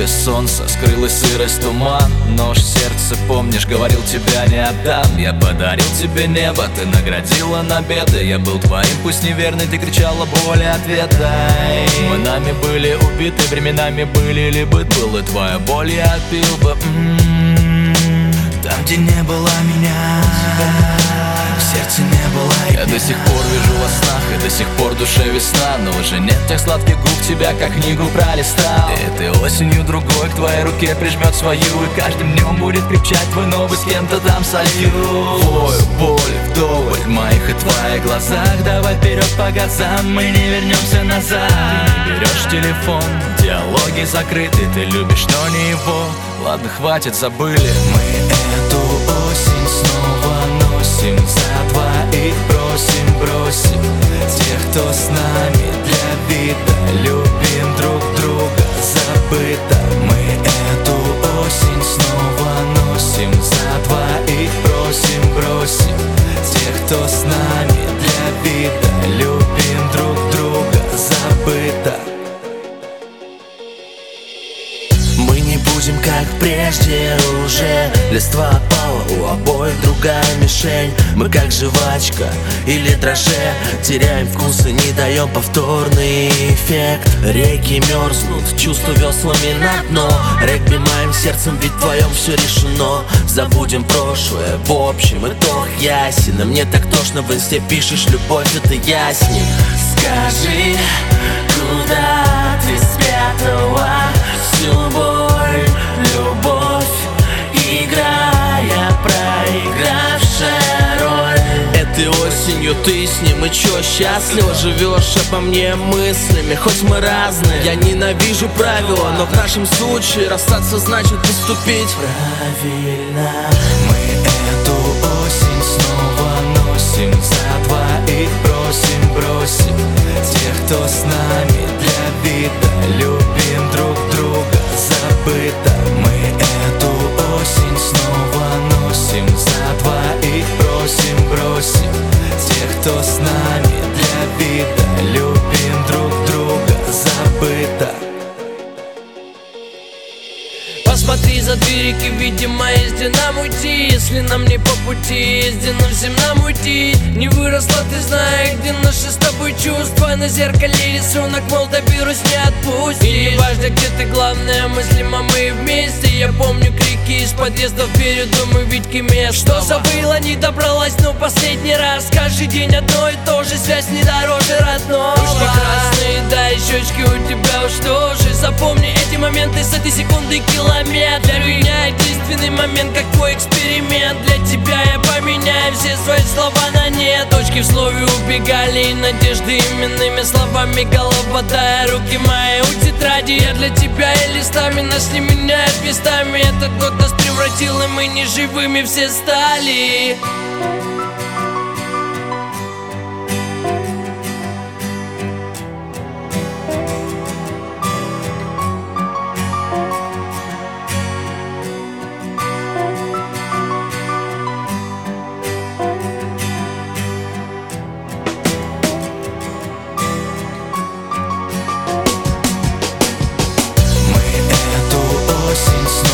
поле солнца, скрылась сырость, туман. Нож в сердце, помнишь, говорил, тебя не отдам. Я подарил тебе небо, ты наградила на беды. Я был твоим, пусть неверный, ты кричала, боли ответай. Мы нами были убиты, временами были ли быт был, и твоя боль я отпил бы. Там, где не было меня, в сердце не было я. Я до сих пор вижу во снах, и до сих пор в душе весна. Но уже нет тех сладких губ, тебя как книгу пролистал. И этой осенью другой к твоей руке прижмет свою, и каждым днем будет крепчать твой новый с кем-то там солью. Твою боль вдоволь в моих и твоих глазах. Давай вперед по газам, мы не вернемся назад. Ты не берешь телефон, диалоги закрыты. Ты любишь, но не его. Ладно, хватит, забыли. Мы эту осень снова носим, за двоих бросим, бросим тех, кто с нами для вида. Любим друг друга, забыто. Мы эту осень снова носим, за двоих бросим, бросим тех, кто с нами для вида. Любим друг друга, забыто. Мы не будем как прежде уже. Листва опала, у обоих другая мишень. Мы как жвачка или дрожже, теряем вкус и не даем повторный эффект. Реки мерзнут, чувства веслами на дно. Регби моим сердцем, ведь в твоем все решено. Забудем прошлое, в общем итог ясен. А мне так тошно, в инсте пишешь, любовь это ясней. Скажи, куда ты спрятала всю боль, любовь, играя проигравшая роль? Этой осенью ты с ним и чё, счастливо живешь обо мне мыслями, хоть мы разные. Я ненавижу правила, но в нашем случае расстаться значит поступить правильно. Мы эту осень снова носим, за двоих бросим, бросим тех, кто с нами для вида. Любим друг друга, забыто. Мы эту осень снова носим, за двоих бросим, бросим тех, кто с нами для вида. Любим друг друга, забыто. Посмотри за дверики, видимо, езде нам уйти. Если нам не по пути, езде нам всем нам уйти. Не выросла, ты знаешь, где наши с тобой чувства. На зеркале рисунок, мол, доберусь, не отпусти. И не важно, где ты, главное, мыслимо мы вместе. Я помню крики из подъезда вперед, думаю, Витьки место. Что забыла, не добралась, но последний раз. Каждый день одно и то же, связь не дороже родного. Ручки красные, да и щечки у тебя уж тоже. Запомни эти моменты с этой секунды километр. Для меня единственный момент, как твой эксперимент. Для тебя я поменяю все свои слова на нет. Точки в слове убегали, и надежды именными словами голоботая руки мои у тетради. Я для тебя и листами, нас не меняет местами. Этот год нас превратил, и мы неживыми все стали. Осень снова